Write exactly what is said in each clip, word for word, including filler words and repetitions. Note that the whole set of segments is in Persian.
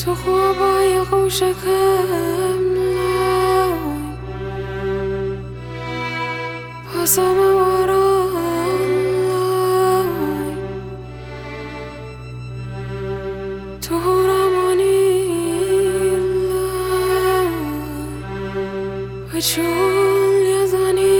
تو خوابای قوشکم لای پاسم باران لای تو رمانی لای و چون یزانی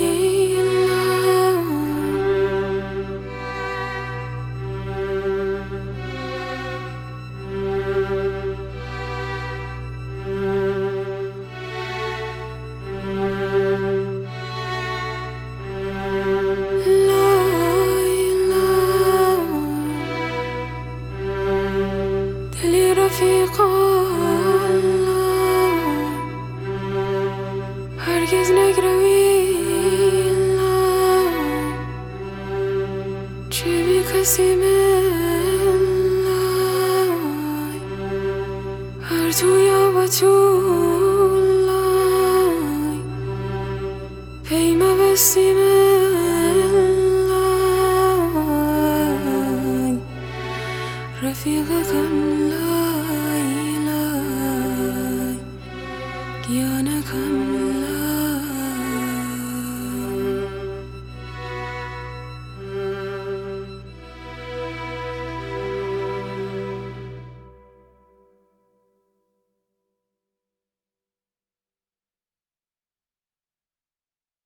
هرگز نگروی لای چه بی کسی من لای هر تو یا با تو لای پیما بستیم